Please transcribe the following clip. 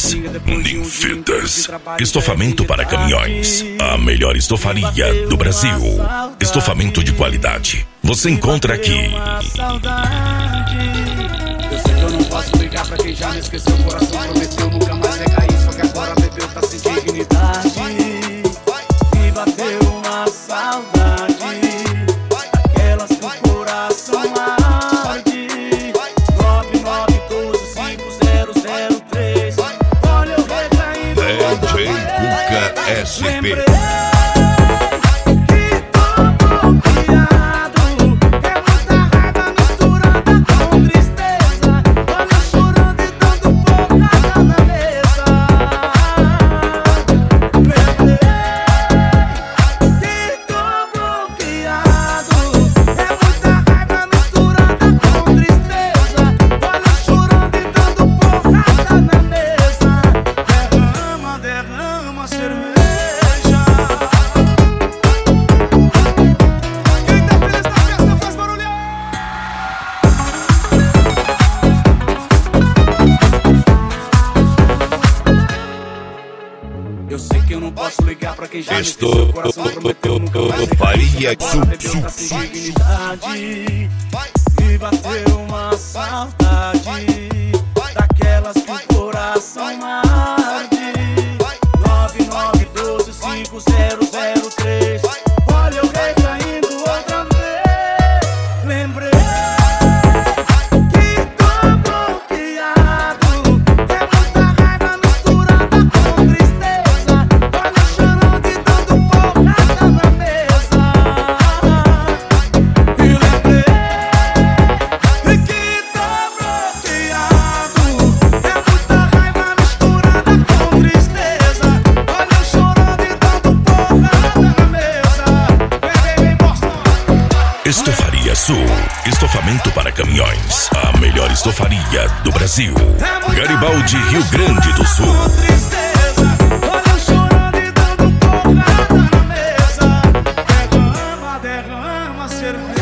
Caminhões. Ninfitas. Estofamento para caminhões. A melhor estofaria do Brasil. Estofamento de qualidade. Você encontra aqui. Eu sei que eu não posso ligar pra quem já me esqueceu. O coração prometeu nunca mais recair. Só que agora bebeu, tá sem dignidade. E bateu uma saudade daquelas que o coração arde. 99125003. Olha eu recaindo. DJ Cuca SP. Eu sei que eu não posso ligar pra quem já me esqueceu. O coração prometeu nunca mais Faria recair. Só que agora bebeu, tá sem dignidade. E bateu uma saudade daquelas que o coração arde. 99125003. Olha eu recaindo outra vez. Lembrei que tô bloqueado. É muita raiva misturada com tristeza. Olha eu chorando e dando porrada na mesa. E lembrei que tô bloqueado. É muita raiva misturada com tristeza. Olha eu chorando e dando porrada na mesa. Vem, bosta. Estofaria Sul. Estofamento para caminhões. A melhor estofaria do Brasil. Garibaldi, Rio Grande do Sul. Tristeza, olha eu chorando e dando porrada na mesa. Derrama cerveja.